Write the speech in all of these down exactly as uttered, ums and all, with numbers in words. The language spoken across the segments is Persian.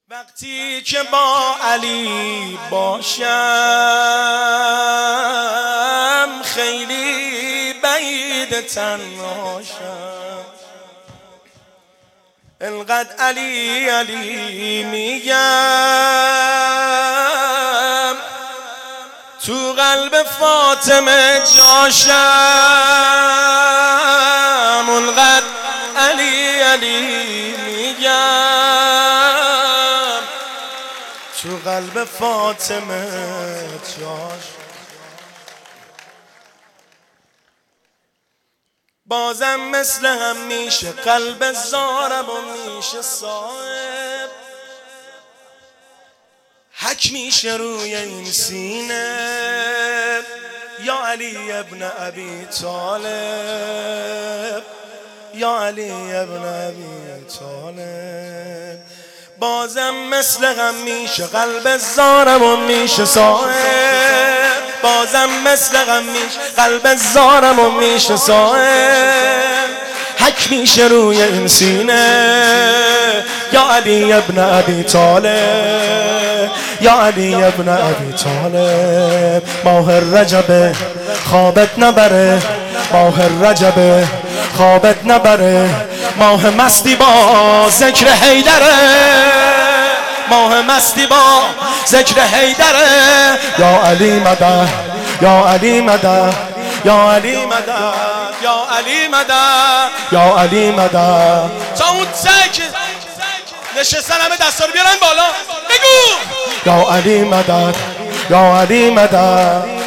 وقتی که با علی باشم خیلی بعید تنهاشم، انقدر علی علی میگم تو قلب فاطمه جاشم، انقدر علی علی میگم تو قلب فاطمه جاش. بازم مثل همیشه قلب زارم و میشه صاحب، حک میشه روی این سینه یا علی ابن ابی طالب، یا علی ابن ابی طالب. بازم مثل همیشه قلب زارم و میشه صاحب، بازم مثل همیشه قلب زارم و میشه صاحب، حک میشه روی این سینه یا علی ابن ابی طالب، یا علی ابن ابی طالب. ماه رجب خوابت نبره، ماه رجب خوابت نبره، ماه مستی با ذکر حیدره، ماه مستی با ذکر حیدره. یا علی مدد، یا علی مدد، یا علی مدد، یا علی مدد، یا علی مدد. تا اون ذکر نشستن همه دستا رو بیارن بالا بگو یا علی مدد، یا علی مدد.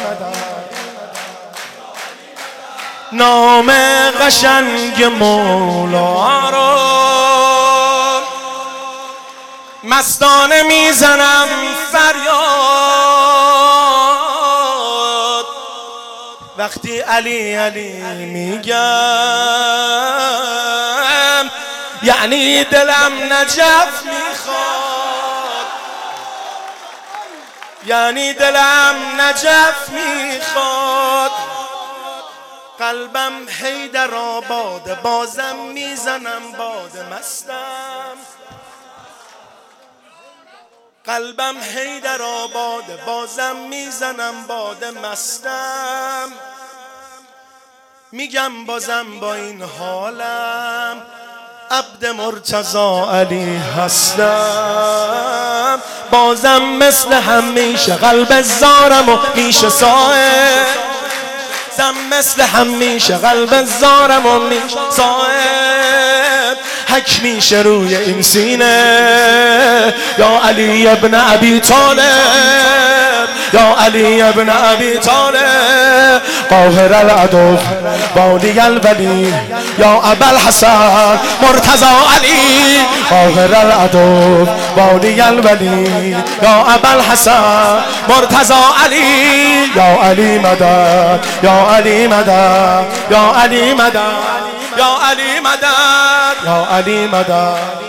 نام قشنگ مولا رو مستانه میزنم فریاد، وقتی علی علی میگم یعنی دلم نجف میخواد، یعنی دلم نجف میخواد. قلبم حیدر آباد، بازم میزنم باد مستم، قلبم حیدر آباد، بازم میزنم باد مستم. میگم بازم با این حالم عبد مرتضی علی هستم، بازم مثل همیشه قلب زارم و میشه صاحب، بازم مثل همیشه قلب زارم و میشه صاحب، حک میشه روی این سینه یا علی ابن ابی طالب، یا علی ابن ابی طالب. قاهر العدو وادی الولی یا ابوالحسن مرتضی علی، قاهر العدو وادی الولی یا ابوالحسن مرتضی علی. یا علی مدد، یا علی مدد، یا علی مدد، یا علی مدد، یا علی مدد.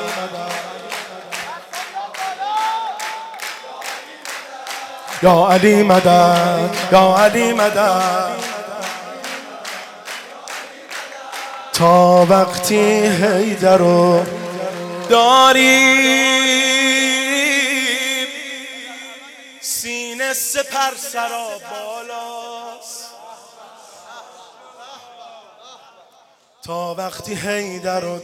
یا علی مدد، یا علی مدد. تا وقتی حیدر رو داری سینه سپر سرا بالاست، تا وقتی حیدر رو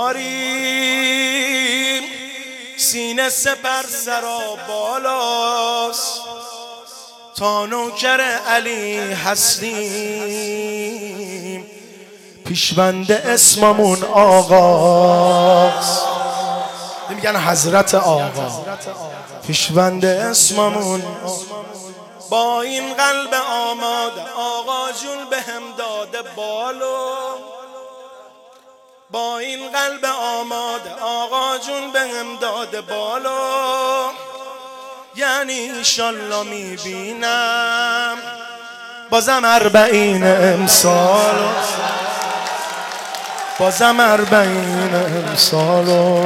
داری سینه سپر سرا بالاست. تا نوکر علی هستیم پیشبند اسممون آقاست، میگن حضرت آقا، پیشبند اسممون. با این قلب آماده آقا جون بهم داده بالو، با این قلب آماده آقا جون بهم داده بالو. یعنی انشالله میبینم بازم اربعین امسال، بازم اربعین امسالو.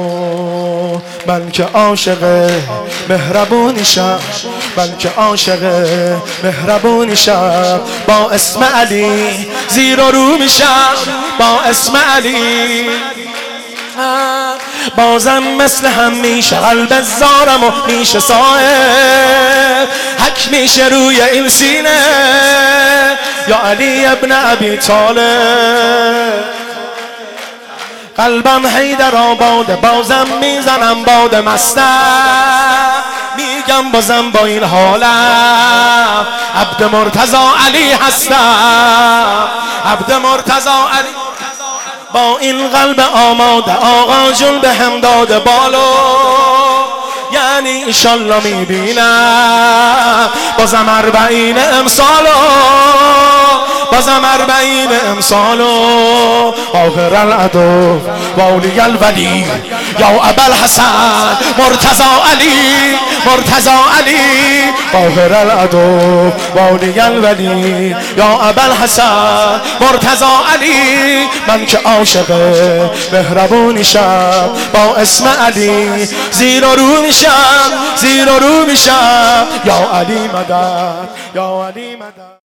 من که عاشق مهربونیشم، من که عاشق مهربونیشم، با اسم علی زیر و رو میشم، با اسم علی بازم مثل همیشه قلب زارم و میشه صاحب حک میشه روی این سینه یا علی ابن ابی طالب قلبم حیدر آباده بازم میزنم باد مستم میگم بازم با این حالم عبد مرتضی علی هستم عبد مرتضی علی با این قلب آماده آقا جون به هم داده بالو یعنی انشالله میبینم بازم اربعین امسالو بازم اربعین امسالو آخر العدو واولی الولی یا ابوالحسن مرتضی علی مرتضی علی آخر العدو واولی الولی یا ابوالحسن مرتضی علی من که عاشق مهربونی شم با اسم علی زیر و رو میشم زیر و رو میشم یا علی مدد یا علی مدد